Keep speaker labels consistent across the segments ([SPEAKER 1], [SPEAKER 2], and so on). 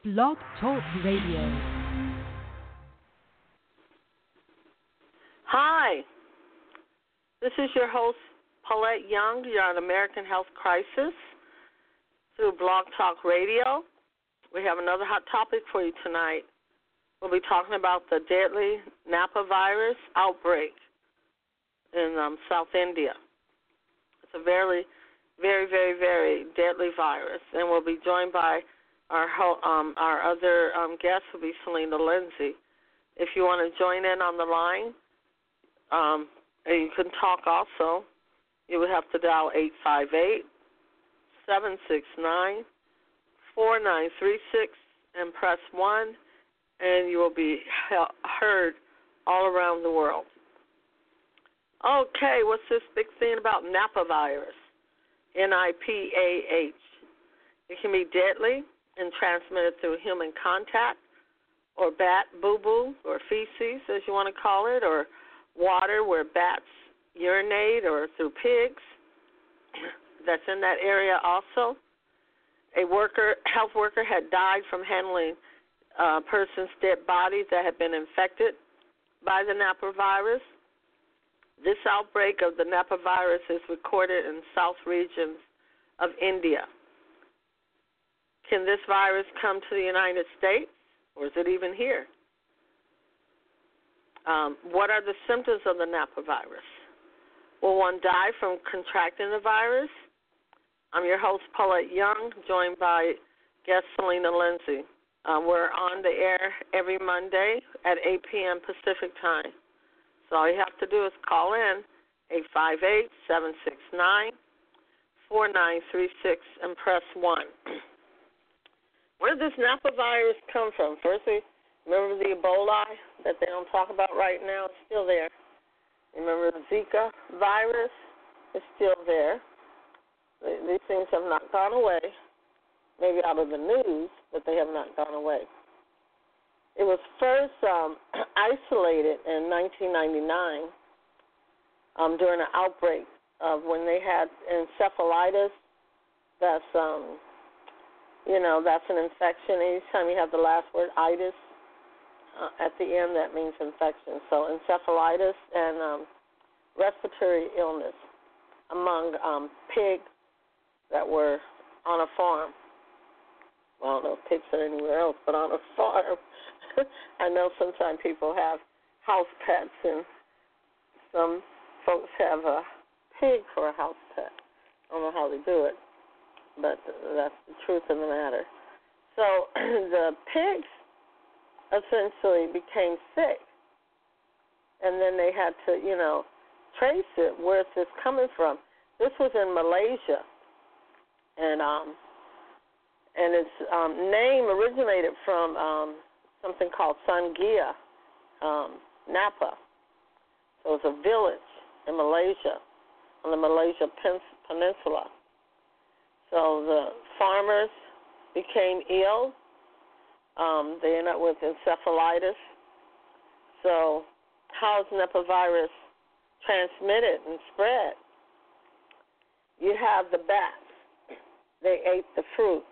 [SPEAKER 1] Blog Talk Radio.
[SPEAKER 2] Hi, this is your host, Paulette Young. You're on American Health Crisis through Blog Talk Radio. We have another hot topic for you tonight. We'll be talking about the deadly Nipah virus outbreak in South India. It's a very, very, very, very deadly virus, and we'll be joined by our other guest, will be Selena Lindsay. If you want to join in on the line, and you can talk also, you would have to dial 858-769-4936 and press 1, and you will be heard all around the world. Okay, what's this big thing about Nipah virus? NIPAH. It can be deadly and transmitted through human contact or bat boo-boo or feces, as you want to call it, or water where bats urinate, or through pigs that's in that area also. A health worker had died from handling a person's dead bodies that had been infected by the Nipah virus. This outbreak of the Nipah virus is recorded in south regions of India. Can this virus come to the United States, or is it even here? What are the symptoms of the Nipah virus? Will one die from contracting the virus? I'm your host, Paulette Young, joined by guest Selena Lindsay. We're on the air every Monday at 8 p.m. Pacific time. So all you have to do is call in 858-769-4936 and press 1. Where does this Nipah virus come from? Firstly, remember the Ebola that they don't talk about right now? It's still there. Remember the Zika virus? It's still there. These things have not gone away, maybe out of the news, but they have not gone away. It was first isolated in 1999 during an outbreak of when they had encephalitis. That's that's an infection. Anytime you have the last word itis at the end, that means infection. So encephalitis and respiratory illness among pigs that were on a farm. Well, I don't know if pigs are anywhere else, but on a farm. I know sometimes people have house pets, and some folks have a pig for a house pet. I don't know how they do it, but that's the truth of the matter. So the pigs essentially became sick, and then they had to, trace it. Where's this coming from? This was in Malaysia, and its name originated from something called Sangia, Nipah. So it's a village in Malaysia, on the Malaysia Peninsula. So the farmers became ill. They ended up with encephalitis. So how is Nipah virus transmitted and spread? You have the bats. They ate the fruit.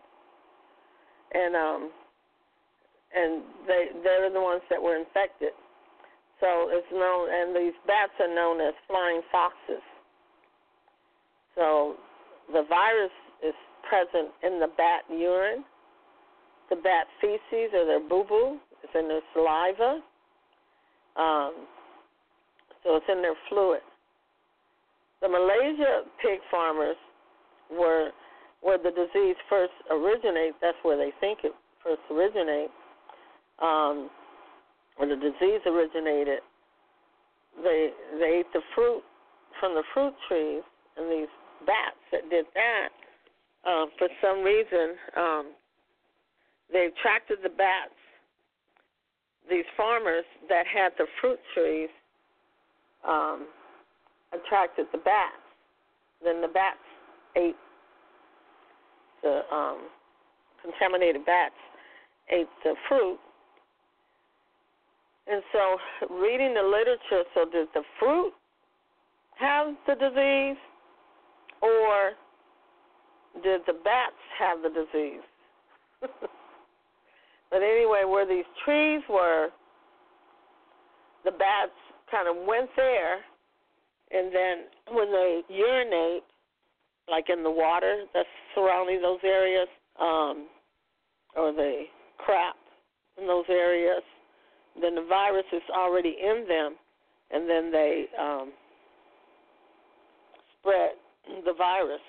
[SPEAKER 2] And they're the ones that were infected. So it's known, and these bats are known as flying foxes. So the virus is present in the bat urine, the bat feces or their boo-boo. It's in their saliva. So it's in their fluid. The Malaysia pig farmers were where the disease first originated. That's where they think it first originated. Where the disease originated, they ate the fruit from the fruit trees, and these bats that did that, for some reason, they attracted the bats. These farmers that had the fruit trees attracted the bats. Then the bats ate the contaminated bats ate the fruit. And so reading the literature, so did the fruit have the disease, or did the bats have the disease? But anyway, where these trees were, the bats kind of went there, and then when they urinate, like in the water that's surrounding those areas, or they crap in those areas, then the virus is already in them, and then they spread the virus.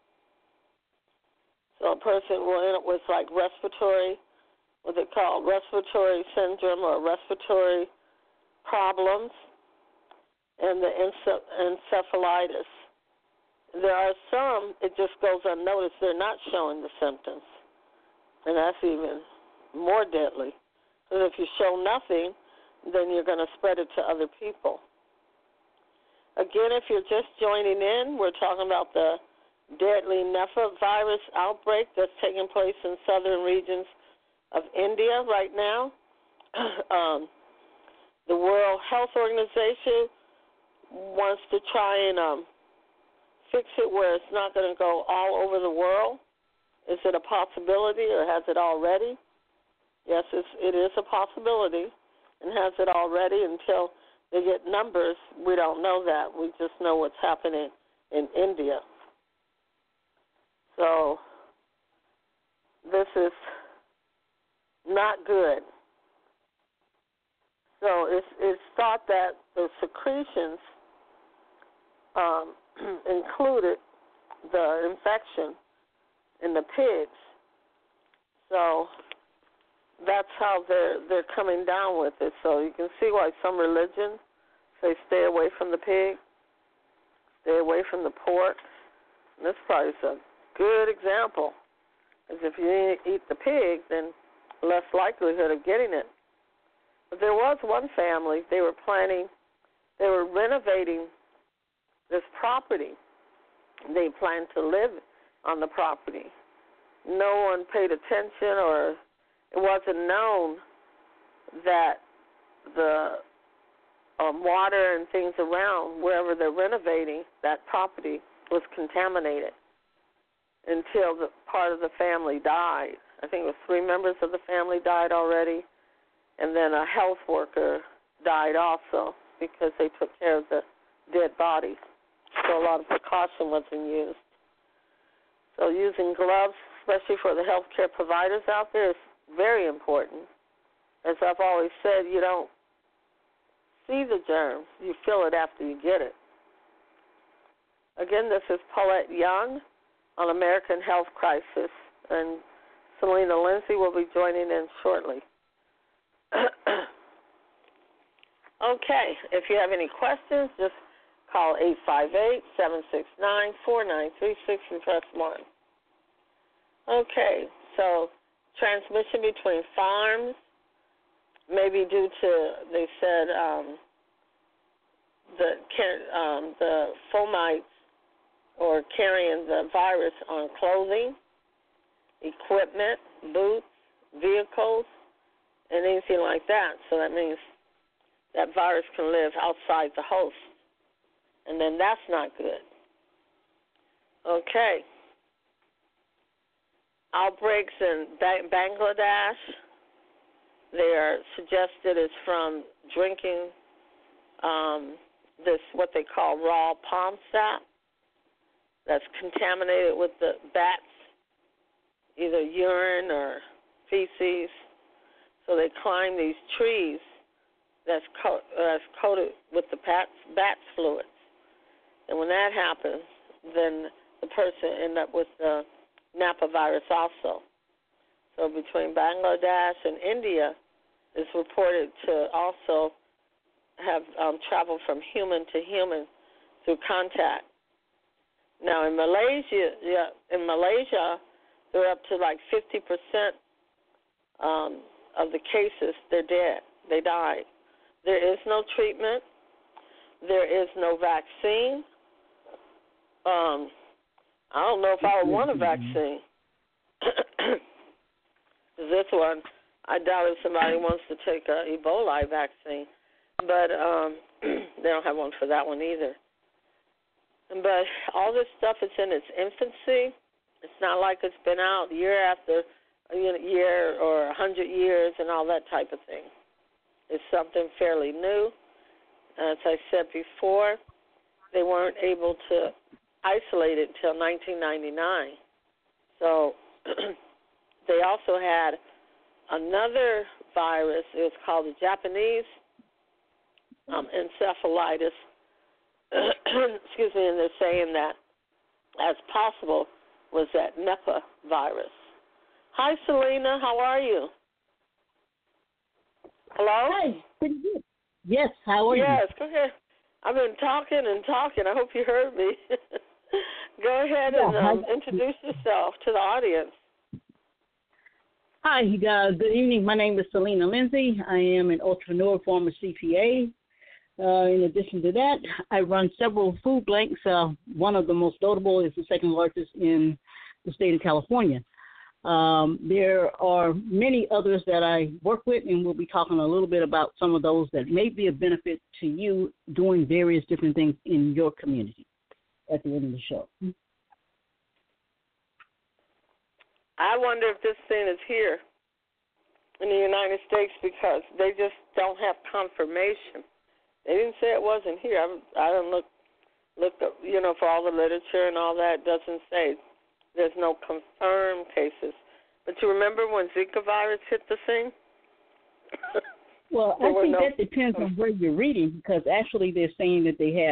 [SPEAKER 2] So a person will end up with like respiratory, what they call respiratory syndrome or respiratory problems, and the encephalitis. There are some, it just goes unnoticed. They're not showing the symptoms, and that's even more deadly. Because if you show nothing, then you're going to spread it to other people. Again, if you're just joining in, we're talking about the deadly Nipah virus outbreak that's taking place in southern regions of India right now. The World Health Organization wants to try and fix it where it's not going to go all over the world. Is it a possibility, or has it already? Yes, it is a possibility, and has it already. Until they get numbers, we don't know that. We just know what's happening in India. So this is not good. So it's thought that the secretions included the infection in the pigs. So that's how they're coming down with it. So you can see why some religions say stay away from the pig, stay away from the pork. And this probably is a good example, because if you eat the pig, then less likelihood of getting it. But there was one family, they were renovating this property. They planned to live on the property. No one paid attention, or it wasn't known that the water and things around wherever they're renovating that property was contaminated until the part of the family died. I think it was 3 members of the family died already, and then a health worker died also because they took care of the dead bodies. So a lot of precaution wasn't used. So using gloves, especially for the healthcare providers out there, is very important. As I've always said, you don't see the germs. You feel it after you get it. Again, this is Paulette Young on American Health Crisis, and Selena Lindsay will be joining in shortly. Okay, if you have any questions, just call 858-769-4936 and press 1. Okay, so transmission between farms may be due to, they said, the fomites or carrying the virus on clothing, equipment, boots, vehicles, and anything like that. So that means that virus can live outside the host, and then that's not good. Okay. Outbreaks in Bangladesh, they are suggested is from drinking this, what they call raw palm sap, that's contaminated with the bats, either urine or feces. So they climb these trees that's coated with the bats fluids. And when that happens, then the person ends up with the Nipah virus also. So between Bangladesh and India, it's reported to also have traveled from human to human through contact. Now in Malaysia, they're up to like 50% of the cases, they're dead. They died. There is no treatment. There is no vaccine. I don't know if I would want a vaccine. This one, I doubt if somebody wants to take an Ebola vaccine. But they don't have one for that one either. But all this stuff is in its infancy. It's not like it's been out year after year or 100 years and all that type of thing. It's something fairly new. As I said before, they weren't able to isolate it until 1999. So they also had another virus. It was called the Japanese encephalitis. Excuse me, and they're saying that as possible was that Nipah virus. Hi, Selena. How are you? Hello?
[SPEAKER 3] Hi. Pretty good. Yes, how are you?
[SPEAKER 2] Yes, go ahead. I've been talking and talking. I hope you heard me. Go ahead and introduce yourself to the audience.
[SPEAKER 3] Hi, good evening. My name is Selena Lindsay. I am an entrepreneur, former CPA. In addition to that, I run several food banks. One of the most notable is the second largest in the state of California. There are many others that I work with, and we'll be talking a little bit about some of those that may be of benefit to you doing various different things in your community at the end of the show.
[SPEAKER 2] I wonder if this thing is here in the United States because they just don't have confirmation. They didn't say it wasn't here. I don't looked up, for all the literature and all that. It doesn't say. There's no confirmed cases. But you remember when Zika virus hit the scene?
[SPEAKER 3] Well, I think that depends on where you're reading, because actually they're saying that they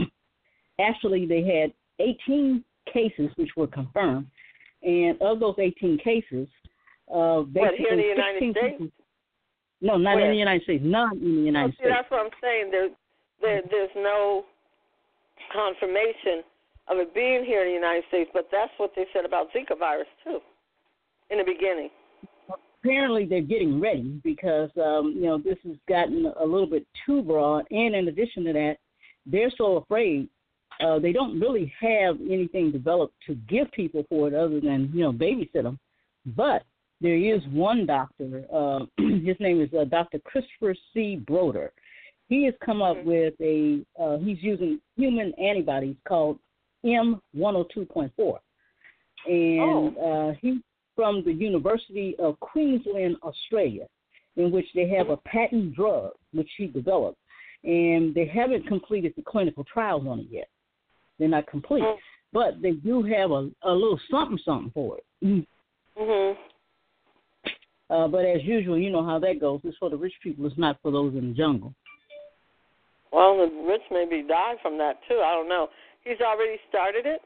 [SPEAKER 3] had 18 cases which were confirmed. And of those 18 cases, basically
[SPEAKER 2] here in the United States?
[SPEAKER 3] People, no, not in the United States. None in the United States.
[SPEAKER 2] That's what I'm saying. There's no confirmation of it being here in the United States, but that's what they said about Zika virus, too, in the beginning.
[SPEAKER 3] Apparently they're getting ready because, this has gotten a little bit too broad. And in addition to that, they're so afraid they don't really have anything developed to give people for it other than, babysit them. But there is one doctor, his name is Dr. Christopher C. Broder. He has come up with he's using human antibodies called M102.4. And he's from the University of Queensland, Australia, in which they have a patent drug, which he developed. And they haven't completed the clinical trials on it yet. They're not complete. But they do have a little something for it.
[SPEAKER 2] Mm-hmm.
[SPEAKER 3] But as usual, you know how that goes. It's for the rich people. It's not for those in the jungle.
[SPEAKER 2] Well, the rich maybe die from that, too. I don't know. He's already started it?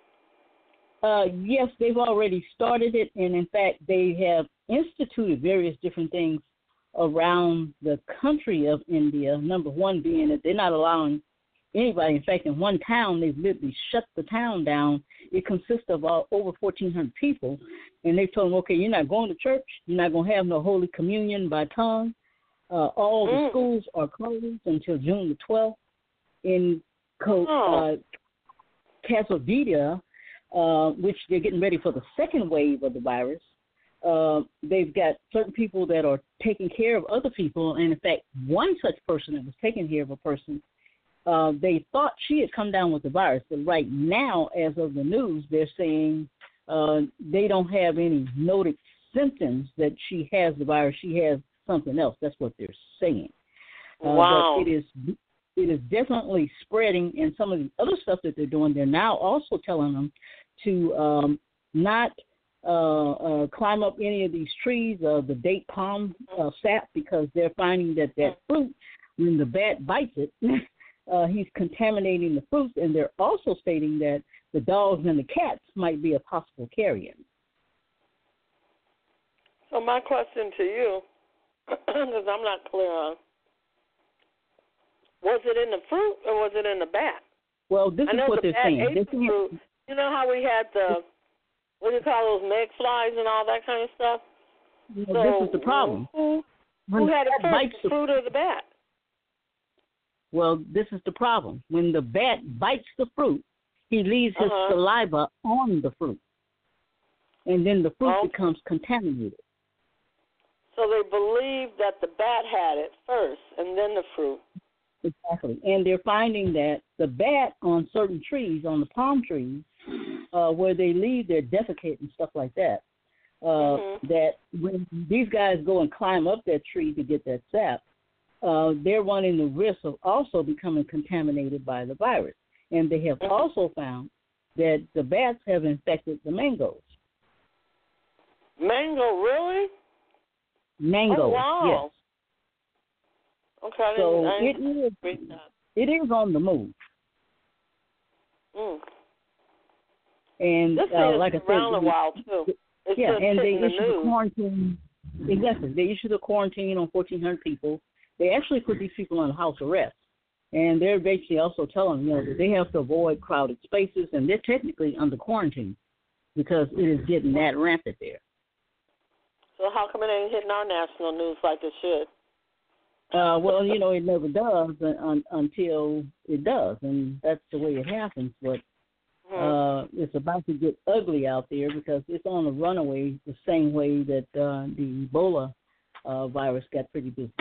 [SPEAKER 3] Yes, they've already started it. And, in fact, they have instituted various different things around the country of India, number one being that they're not allowing anybody. In fact, in one town, they've literally shut the town down. It consists of over 1,400 people. And they told them, okay, you're not going to church. You're not going to have no Holy Communion by tongue. All the schools are closed until June the 12th. In Casablanca, which they're getting ready for the second wave of the virus, they've got certain people that are taking care of other people. And, in fact, one such person that was taking care of a person, they thought she had come down with the virus. But right now, as of the news, they're saying they don't have any noted symptoms that she has the virus. She has something else. That's what they're saying.
[SPEAKER 2] Wow.
[SPEAKER 3] But it is definitely spreading. And some of the other stuff that they're doing, they're now also telling them to not climb up any of these trees, the date palm sap, because they're finding that fruit, when the bat bites it, he's contaminating the fruits. And they're also stating that the dogs and the cats might be a possible carrier.
[SPEAKER 2] So my question to you, because I'm not clear on, was it in the fruit or was it in the bat?
[SPEAKER 3] Well, this is what they're saying.
[SPEAKER 2] Ate the fruit. You know how we had what do you call those megflies and all that kind of stuff?
[SPEAKER 3] Well, this is the problem.
[SPEAKER 2] Who had it first, the fruit or the bat?
[SPEAKER 3] Well, this is the problem. When the bat bites the fruit, he leaves his saliva on the fruit. And then the fruit becomes contaminated.
[SPEAKER 2] So they believe that the bat had it first and then the fruit.
[SPEAKER 3] Exactly. And they're finding that the bat on certain trees, on the palm trees, where they leave their defecate and stuff like that, that when these guys go and climb up that tree to get that sap, they're running the risk of also becoming contaminated by the virus. And they have also found that the bats have infected the mangoes.
[SPEAKER 2] Mango, really?
[SPEAKER 3] Mango,
[SPEAKER 2] oh, wow.
[SPEAKER 3] yes.
[SPEAKER 2] Okay,
[SPEAKER 3] So
[SPEAKER 2] I didn't read that.
[SPEAKER 3] It is on the move. And
[SPEAKER 2] this thing
[SPEAKER 3] like I
[SPEAKER 2] been
[SPEAKER 3] said,
[SPEAKER 2] around a while too. It's
[SPEAKER 3] yeah,
[SPEAKER 2] just
[SPEAKER 3] and they
[SPEAKER 2] hitting the
[SPEAKER 3] issued a
[SPEAKER 2] news.
[SPEAKER 3] quarantine. Exactly, they issued a quarantine on 1,400 people. They actually put these people on house arrest, and they're basically also telling them, that they have to avoid crowded spaces, and they're technically under quarantine because it is getting that rampant there.
[SPEAKER 2] So how come it ain't hitting our national news like it should?
[SPEAKER 3] Well, it never does until it does, and that's the way it happens. But it's about to get ugly out there because it's on a runaway the same way that the Ebola virus got pretty busy.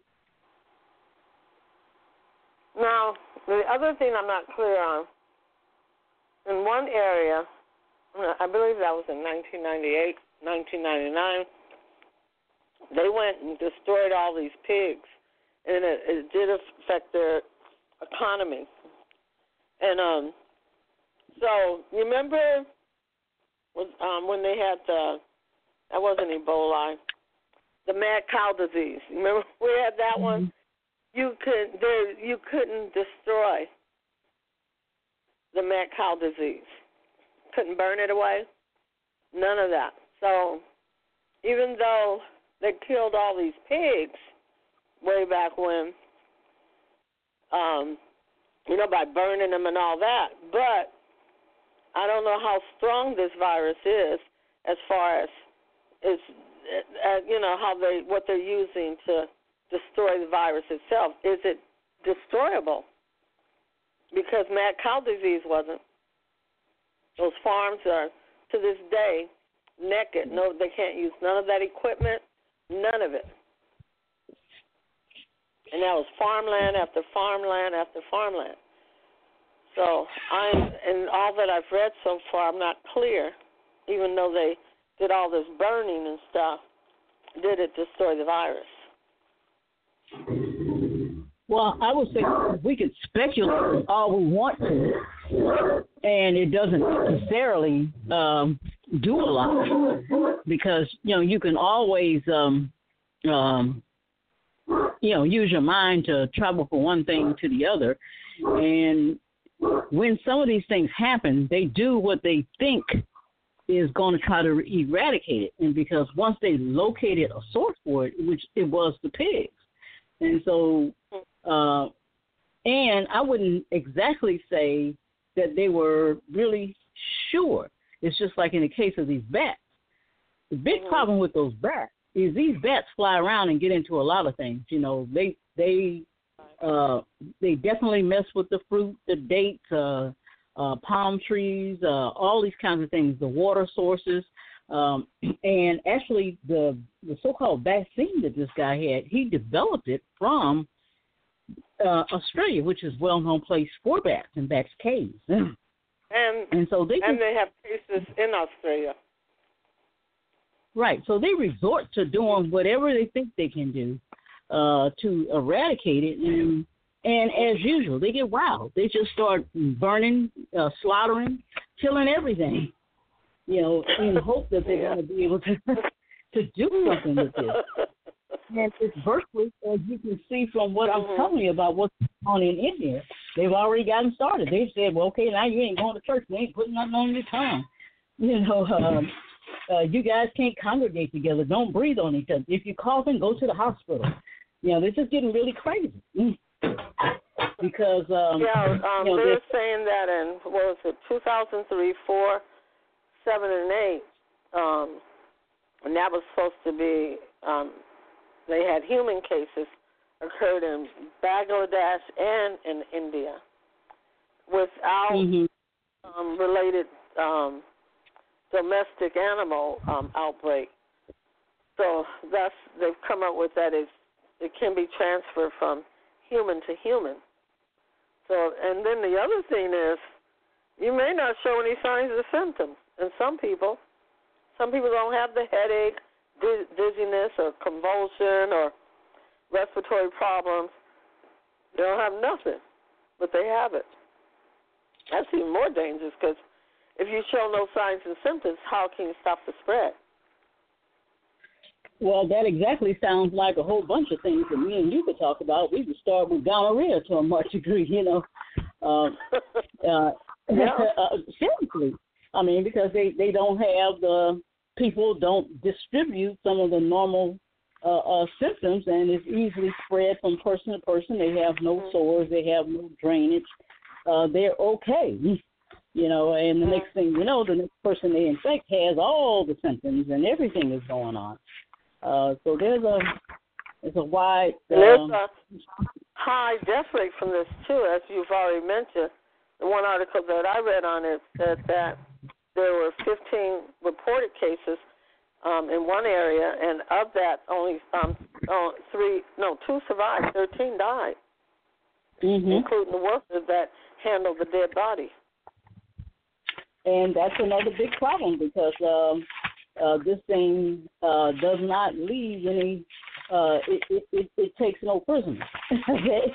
[SPEAKER 2] Now, the other thing I'm not clear on, in one area, I believe that was in 1998, 1999, they went and destroyed all these pigs, and it did affect their economy. And so you remember when they had that wasn't Ebola, the mad cow disease. You remember we had that one? You couldn't destroy the mad cow disease. Couldn't burn it away. None of that. So even though they killed all these pigs way back when, by burning them and all that, but I don't know how strong this virus is as far as what they're using to destroy the virus itself. Is it destroyable? Because mad cow disease wasn't. Those farms are, to this day, naked. No, they can't use none of that equipment, none of it. And that was farmland after farmland after farmland. So in all that I've read so far, I'm not clear, even though they did all this burning and stuff, did it destroy the virus?
[SPEAKER 3] Well, I would say we could speculate all we want to, and it doesn't necessarily do a lot because, you can always, use your mind to travel from one thing to the other. And when some of these things happen, they do what they think is going to try to eradicate it. And because once they located a source for it, which it was the pigs. And so, and I wouldn't exactly say that they were really sure. It's just like in the case of these bats. The big problem with those bats is these bats fly around and get into a lot of things. They definitely mess with the fruit, the dates, palm trees, all these kinds of things, the water sources. And actually the so-called vaccine that this guy had, he developed it from Australia, which is a well-known place for bats and bats' caves. And so they
[SPEAKER 2] have cases in Australia.
[SPEAKER 3] Right. So they resort to doing whatever they think they can do to eradicate it. And as usual, they get wild. They just start burning, slaughtering, killing everything, in hope that they're going to be able to do something with this. And it's virtually, as you can see from what I'm telling you about what's going on in India, they've already gotten started. They've said, well, okay, now you ain't going to church. We ain't putting nothing on your tongue. You guys can't congregate together. Don't breathe on each other. If you're coughing, go to the hospital. They're just getting really crazy. Because,
[SPEAKER 2] they were saying that in, 2003, 4, 7, and 8, and that was supposed to be, they had human cases occurred in Bangladesh and in India without related domestic animal outbreak. So they've come up with that it can be transferred from human to human. So, and then the other thing is, you may not show any signs or symptoms in some people. Some people don't have the headache, dizziness, or convulsion, or respiratory problems. They don't have nothing, but they have it. That's even more dangerous because if you show no signs and symptoms, how can you stop the spread?
[SPEAKER 3] Well, that exactly sounds like a whole bunch of things that me and you could talk about. We could start with gonorrhea to a much degree, seriously. I mean, because they don't have people don't distribute some of the normal symptoms, and it's easily spread from person to person. They have no sores, they have no drainage. They're okay, and the next thing you know, the next person they infect has all the symptoms and everything is going on. So there's a wide...
[SPEAKER 2] there's a high death rate from this, too, as you've already mentioned. The one article that I read on it said that there were 15 reported cases in one area, and of that, only 2 survived. 13 died, including the worker that handled the dead body.
[SPEAKER 3] And that's another big problem because this thing does not leave any. It takes no prisoners. Okay.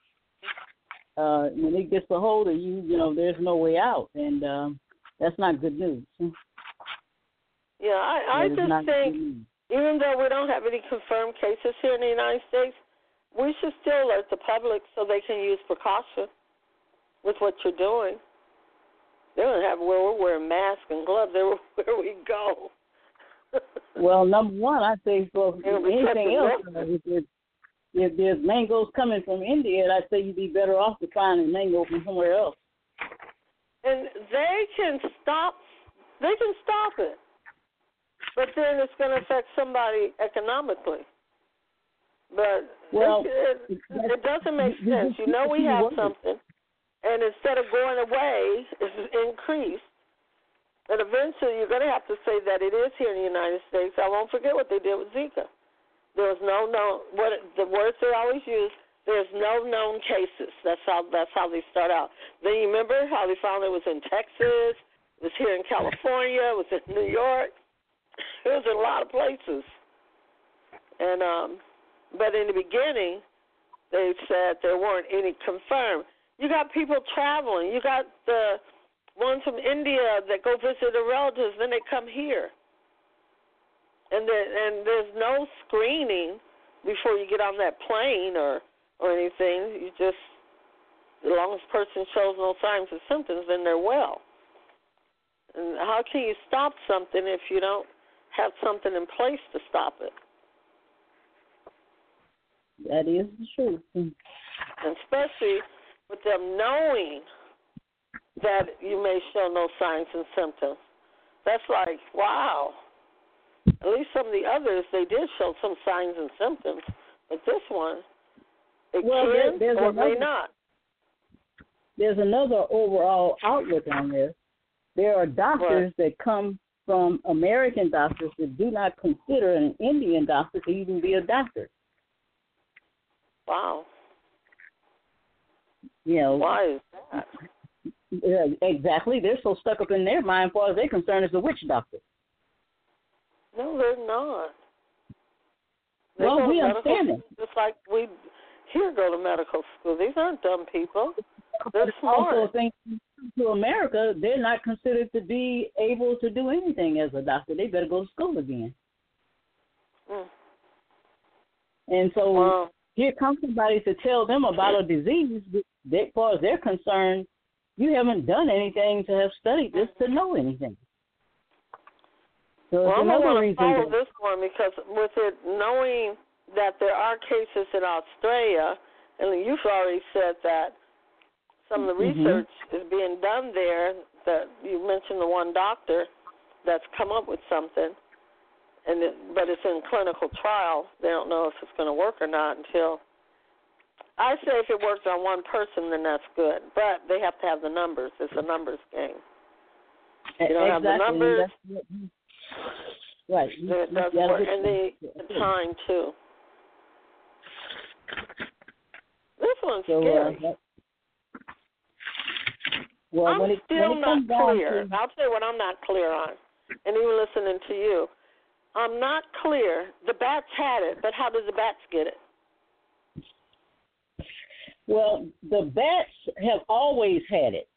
[SPEAKER 3] When it gets a hold of you, there's no way out, and that's not good news.
[SPEAKER 2] Yeah, I just think, even though we don't have any confirmed cases here in the United States, we should still alert the public so they can use precaution with what you're doing. They don't have where we're wearing masks and gloves everywhere we go.
[SPEAKER 3] Well, number one, I say for anything else, if there's mangoes coming from India, I'd say you'd be better off to find a mango from somewhere else.
[SPEAKER 2] And they can stop it. But then it's going to affect somebody economically. But it doesn't make sense. We have something, and instead of going away, it's increased. And eventually you're going to have to say that it is here in the United States. I won't forget what they did with Zika. There was no known, the words they always use, there's no known cases. That's how they start out. Then you remember how they found it was in Texas, it was here in California, it was in New York. It was in a lot of places. And but in the beginning, they said there weren't any confirmed. You got people traveling. You got the ones from India that go visit their relatives, then they come here. And there's no screening before you get on that plane or anything. You just, as long as the person shows no signs or symptoms, then they're well. And how can you stop something if you don't have something in place to stop it?
[SPEAKER 3] That is the truth.
[SPEAKER 2] And especially with them knowing that you may show no signs and symptoms. That's like, wow. At least some of the others, they did show some signs and symptoms. But this one, it can or may not.
[SPEAKER 3] There's another overall outlook on this. There are doctors that come from American doctors that do not consider an Indian doctor to even be a doctor.
[SPEAKER 2] Wow.
[SPEAKER 3] Why
[SPEAKER 2] is that?
[SPEAKER 3] Yeah, exactly. They're so stuck up in their mind, as far as they're concerned, it's a witch doctor.
[SPEAKER 2] No, they're not.
[SPEAKER 3] Well, we understand it.
[SPEAKER 2] Just like we here go to medical school. These aren't dumb people. They're smart.
[SPEAKER 3] Also, thanks to America, they're not considered to be able to do anything as a doctor. They better go to school again. And so here comes somebody to tell them about a disease. As far as they're concerned, you haven't done anything to have studied this to know anything. So
[SPEAKER 2] I'm going to follow this one because with it knowing that there are cases in Australia, and you've already said that some of the research is being done there, that you mentioned the one doctor that's come up with something, but it's in clinical trial. They don't know if it's going to work or not until, I say if it works on one person, then that's good. But they have to have the numbers. It's a numbers game. You don't have the numbers.
[SPEAKER 3] Right.
[SPEAKER 2] It doesn't work. And the time, too. This one's scary. I'm still not clear. I'll tell you what I'm not clear on. and even listening to you, I'm not clear. The bats had it, but how did the bats get it?
[SPEAKER 3] Well, the bats have always had it.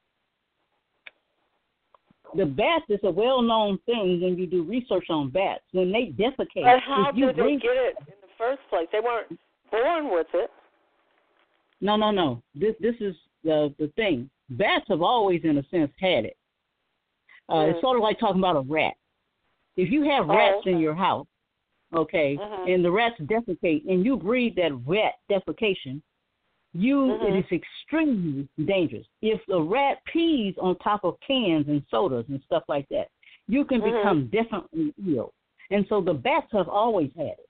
[SPEAKER 3] The bats is a well-known thing when you do research on bats. When they defecate,
[SPEAKER 2] but how did they get it in the first place? They weren't born with it.
[SPEAKER 3] No. This is the thing. Bats have always, in a sense, had it. It's sort of like talking about a rat. If you have rats in your house, okay, and the rats defecate, and you breed that rat defecation, it is extremely dangerous. If the rat pees on top of cans and sodas and stuff like that, you can become definitely ill. And so the bats have always had it.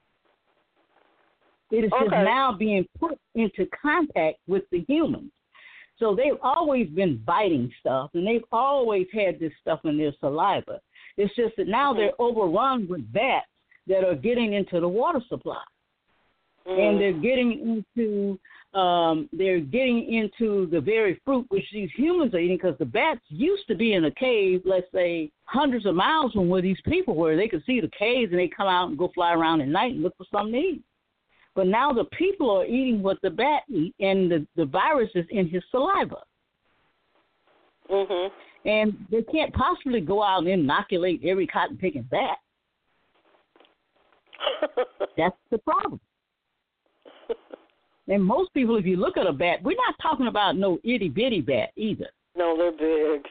[SPEAKER 3] It is just now being put into contact with the humans. So they've always been biting stuff, and they've always had this stuff in their saliva. It's just that now they're overrun with bats that are getting into the water supply. And they're getting into the very fruit which these humans are eating, because the bats used to be in a cave, let's say, hundreds of miles from where these people were. They could see the caves, and they come out and go fly around at night and look for something to eat. But now the people are eating what the bat eat, and the virus is in his saliva. And they can't possibly go out and inoculate every cotton-picking bat. That's the problem. And most people, if you look at a bat, we're not talking about no itty-bitty bat either.
[SPEAKER 2] No, they're big.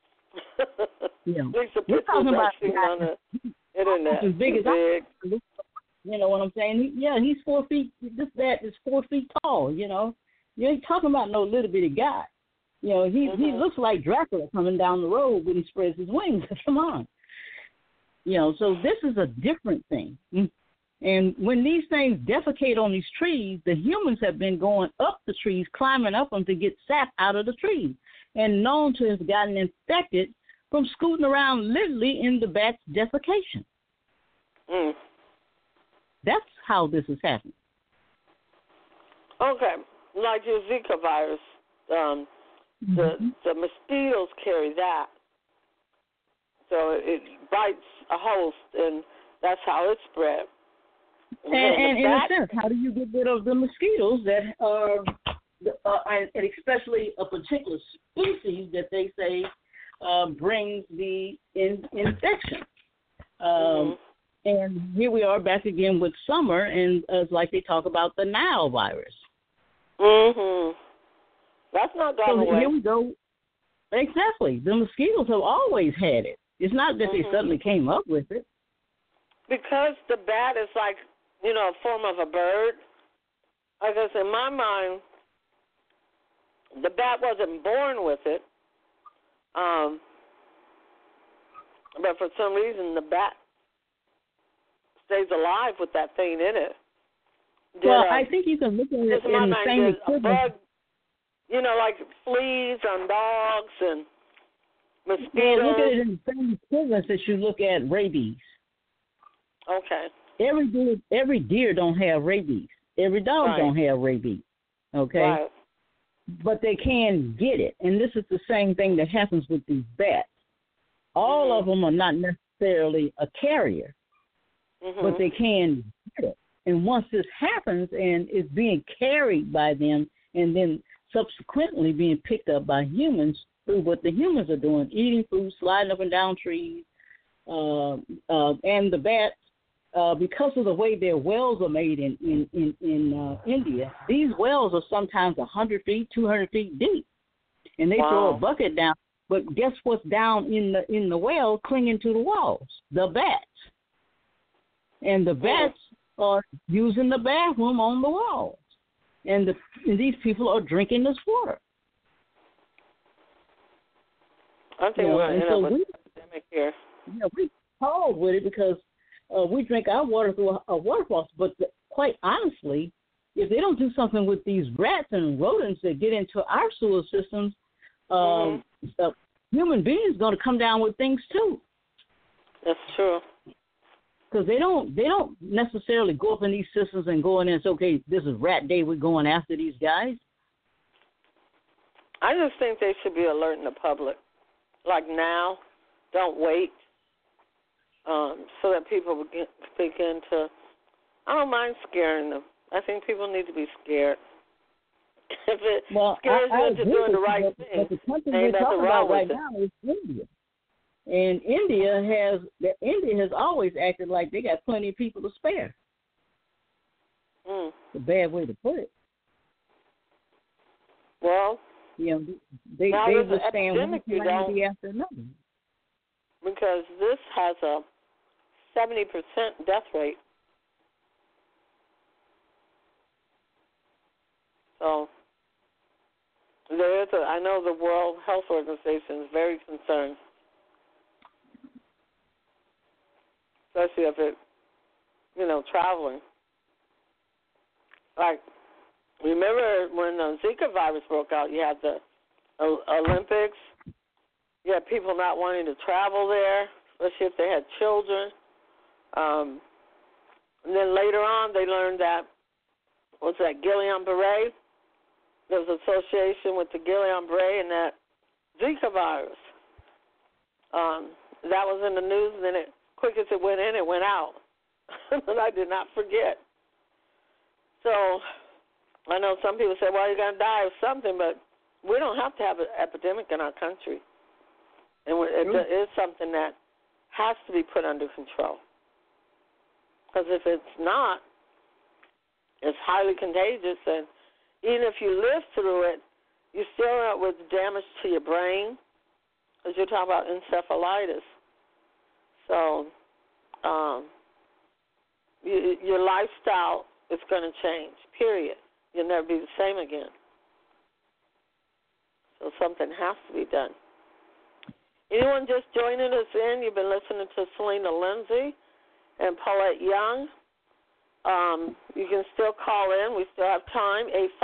[SPEAKER 3] We're talking about
[SPEAKER 2] on the internet.
[SPEAKER 3] As big as
[SPEAKER 2] big.
[SPEAKER 3] You know what I'm saying? He's 4 feet. This bat is 4 feet tall. You know, you ain't talking about no little bitty guy. You know, he looks like Dracula coming down the road when he spreads his wings. Come on. You know, so this is a different thing. And when these things defecate on these trees, the humans have been going up the trees, climbing up them to get sap out of the trees, and known to have gotten infected from scooting around literally in the bat's defecation. That's how this is happening.
[SPEAKER 2] Okay, like your Zika virus, the mosquitoes carry that, so it bites a host, and that's how it spread.
[SPEAKER 3] And in a sense, how do you get rid of the mosquitoes that are, and especially a particular species that they say brings the infection? And here we are back again with summer, and like they talk about the Nile virus.
[SPEAKER 2] That's not gone away.
[SPEAKER 3] So here we go. Exactly. The mosquitoes have always had it. It's not that they suddenly came up with it.
[SPEAKER 2] Because the bat is like, you know, a form of a bird. I guess in my mind, the bat wasn't born with it. But for some reason, the bat stays alive with that thing in it.
[SPEAKER 3] I think you can look at it in the same equivalent.
[SPEAKER 2] Bug, you know, like fleas on dogs and mosquitoes.
[SPEAKER 3] Yeah, look at it in the same equivalence that you look at rabies.
[SPEAKER 2] Okay.
[SPEAKER 3] Every deer don't have rabies. Every dog don't have rabies. Okay?
[SPEAKER 2] Right.
[SPEAKER 3] But they can get it. And this is the same thing that happens with these bats. All of them are not necessarily a carrier, but they can get it. And once this happens and it's being carried by them and then subsequently being picked up by humans through what the humans are doing, eating food, sliding up and down trees, and the bats, because of the way their wells are made in India, these wells are sometimes 100 feet, 200 feet deep. And they throw a bucket down. But guess what's down in the well clinging to the walls? The bats. And the bats are using the bathroom on the walls. And these people are drinking this water.
[SPEAKER 2] I think we're in an epidemic here.
[SPEAKER 3] Yeah, we're called with it because we drink our water through a water faucet. But quite honestly, if they don't do something with these rats and rodents that get into our sewer systems, human beings are going to come down with things too.
[SPEAKER 2] That's true.
[SPEAKER 3] Because they don't necessarily go up in these systems and go in and say, okay, this is rat day, we're going after these guys. I
[SPEAKER 2] just think they should be alerting the public. Like now, don't wait, so that people begin to. I don't mind scaring them. I think people need to be scared. If it scares you into doing the right thing,
[SPEAKER 3] but the country we're talking about right now is India. And India has always acted like they got plenty of people to spare.
[SPEAKER 2] Mm.
[SPEAKER 3] It's a bad way to put it.
[SPEAKER 2] Well,
[SPEAKER 3] they will stand one calamity after another.
[SPEAKER 2] Because this has a 70% death rate. So I know the World Health Organization is very concerned, especially if it, traveling. Like, remember when the Zika virus broke out? You had the Olympics. You had people not wanting to travel there, especially if they had children. And then later on, they learned that, Guillain-Barré? There was an association with the Guillain-Barré and that Zika virus. That was in the news, and then quick as it went in, it went out. And I did not forget. So I know some people say, well, you're going to die of something, but we don't have to have an epidemic in our country. And it is something that has to be put under control. Because if it's not, it's highly contagious, and even if you live through it, you still end up with damage to your brain, as you're talking about encephalitis. So your lifestyle is going to change, period. You'll never be the same again. So something has to be done. Anyone just joining us in, you've been listening to Selena Lindsay and Paulette Young. You can still call in. We still have time,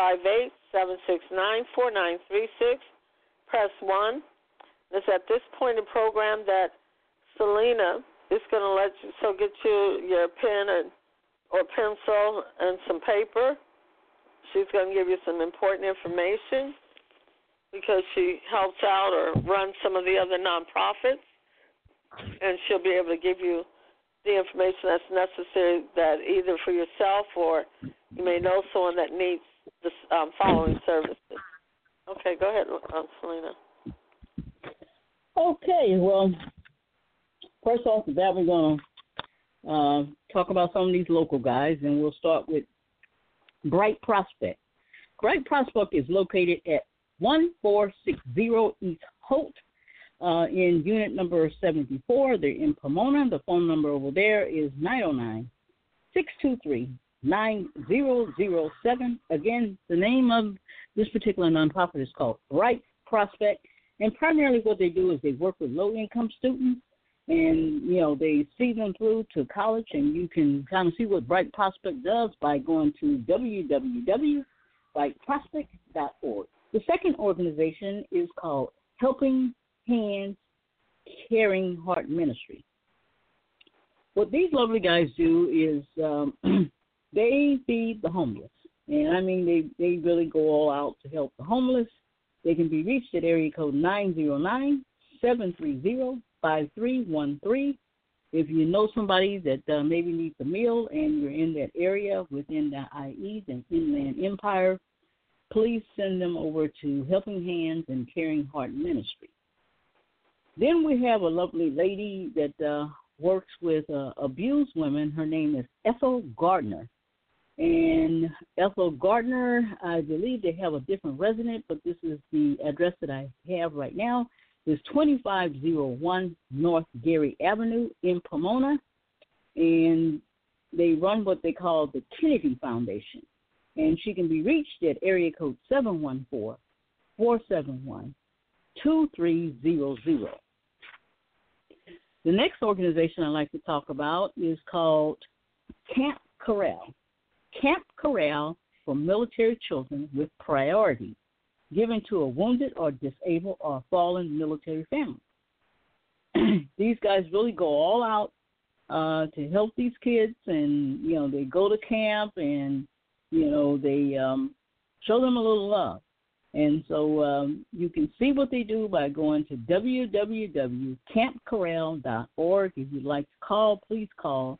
[SPEAKER 2] 858-769-4936. Press 1. It's at this point in the program that Selena is going to let you, so get you your pen or pencil and some paper. She's going to give you some important information because she helps out or runs some of the other nonprofits, and she'll be able to give you the information that's necessary that either for yourself or you may know someone that needs the following services. Okay, go ahead, Selena.
[SPEAKER 3] Okay, well, first off the bat, we're going to talk about some of these local guys, and we'll start with Bright Prospect. Bright Prospect is located at 1460 East Holt in unit number 74. They're in Pomona. The phone number over there is 909-623-9007. Again, the name of this particular nonprofit is called Bright Prospect, and primarily what they do is they work with low-income students, and, they see them through to college, and you can kind of see what Bright Prospect does by going to www.brightprospect.org. The second organization is called Helping Hands Caring Heart Ministry. What these lovely guys do is they feed the homeless. And, I mean, they really go all out to help the homeless. They can be reached at area code 909-730-5313. If you know somebody that maybe needs a meal and you're in that area within the IE, the Inland Empire, please send them over to Helping Hands and Caring Heart Ministry. Then we have a lovely lady that works with abused women. Her name is Ethel Gardner. And Ethel Gardner, I believe they have a different resident, but this is the address that I have right now. It's 2501 North Gary Avenue in Pomona. And they run what they call the Kennedy Foundation. And she can be reached at area code 714-471-2300. The next organization I'd like to talk about is called Camp Corral. Camp Corral for military children with priority, given to a wounded or disabled or fallen military family. These guys really go all out to help these kids, and, they go to camp and, they show them a little love. And so you can see what they do by going to www.campcorral.org. If you'd like to call, please call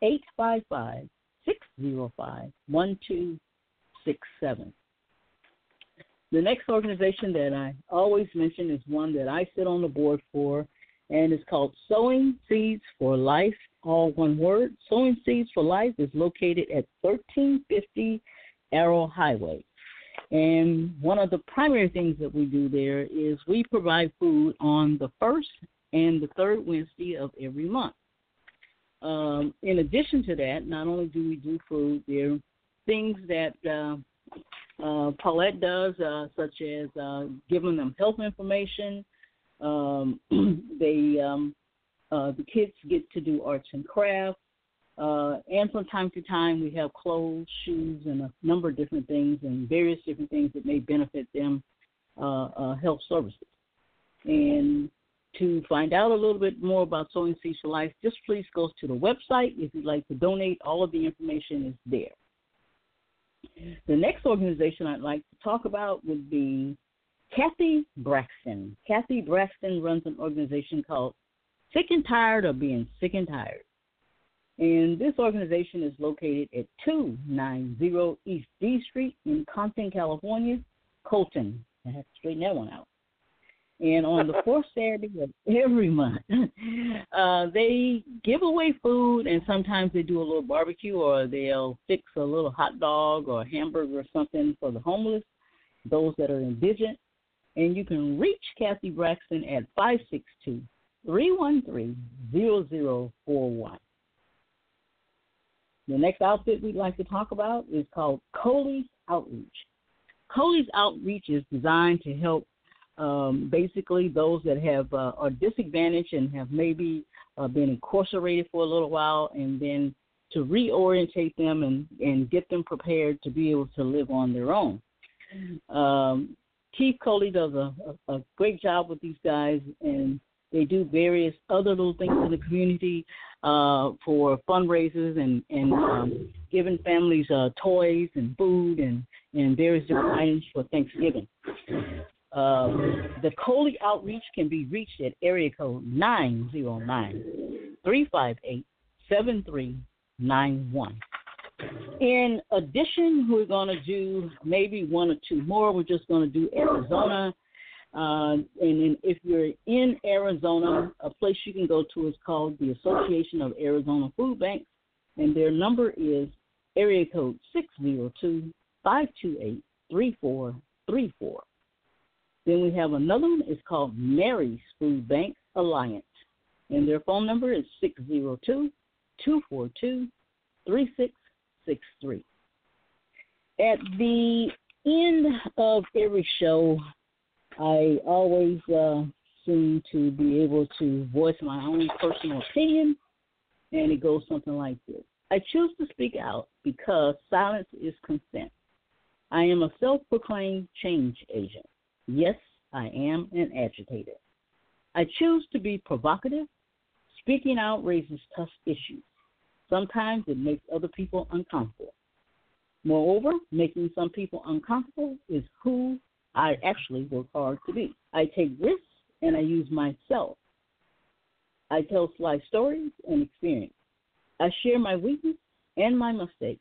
[SPEAKER 3] 855-605-1267. The next organization that I always mention is one that I sit on the board for, and it's called Sowing Seeds for Life, all one word. Sowing Seeds for Life is located at 1350 Arrow Highway. And one of the primary things that we do there is we provide food on the first and the third Wednesday of every month. In addition to that, not only do we do food, there are things that Paulette does, such as giving them health information. The kids get to do arts and crafts. And from time to time, we have clothes, shoes, and a number of different things and various different things that may benefit them, health services. And to find out a little bit more about Sowing Seeds for Life, just please go to the website. If you'd like to donate, all of the information is there. The next organization I'd like to talk about would be Kathy Braxton. Kathy Braxton runs an organization called Sick and Tired of Being Sick and Tired. And this organization is located at 290 East D Street in Compton, California, Colton. I have to straighten that one out. And on the fourth Saturday of every month, they give away food, and sometimes they do a little barbecue, or they'll fix a little hot dog or a hamburger or something for the homeless, those that are indigent. And you can reach Kathy Braxton at 562-313-0041. The next outfit we'd like to talk about is called Coley's Outreach. Coley's Outreach is designed to help basically those that have are disadvantaged and have maybe been incarcerated for a little while, and then to reorientate them and get them prepared to be able to live on their own. Keith Coley does a great job with these guys, and they do various other little things in the community for fundraisers and giving families toys and food and various different items for Thanksgiving. The Coley Outreach can be reached at area code 909-358-7391. In addition, we're going to do maybe one or two more. We're just going to do Arizona. And if you're in Arizona, a place you can go to is called the Association of Arizona Food Banks, and their number is area code 602-528-3434. Then we have another one. It's called Mary's Food Bank Alliance, and their phone number is 602-242-3663. At the end of every show, I always seem to be able to voice my own personal opinion, and it goes something like this. I choose to speak out because silence is consent. I am a self-proclaimed change agent. Yes, I am an agitator. I choose to be provocative. Speaking out raises tough issues. Sometimes it makes other people uncomfortable. Moreover, making some people uncomfortable is who I actually work hard to be. I take risks and I use myself. I tell sly stories and experience. I share my weakness and my mistakes.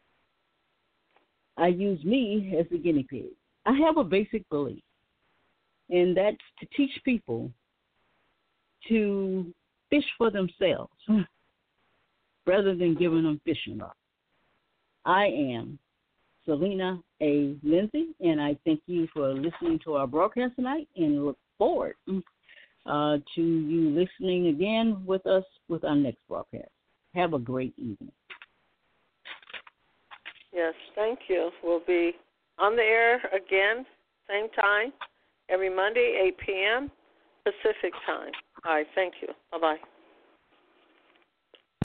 [SPEAKER 3] I use me as the guinea pig. I have a basic belief, and that's to teach people to fish for themselves rather than giving them fishing rods. I am Selena A. Lindsay, and I thank you for listening to our broadcast tonight and look forward to you listening again with us with our next broadcast. Have a great evening.
[SPEAKER 2] Yes, thank you. We'll be on the air again, same time, every Monday, 8 p.m. Pacific time. All right, thank you. Bye-bye.